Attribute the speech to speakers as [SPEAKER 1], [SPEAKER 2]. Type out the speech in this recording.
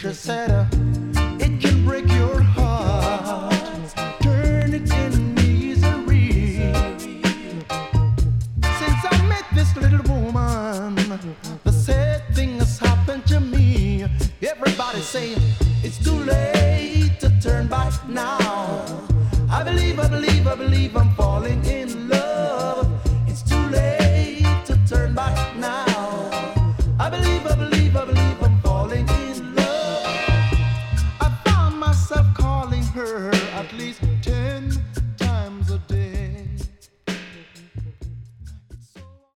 [SPEAKER 1] just said it can break your heart, turn it in misery. Since I met this little woman, the sad thing has happened to me. Everybody saying it's too late to turn back now. I believe I'm falling in love. It's too late to turn back now. I believe I'm falling in love. I found myself calling her at least 10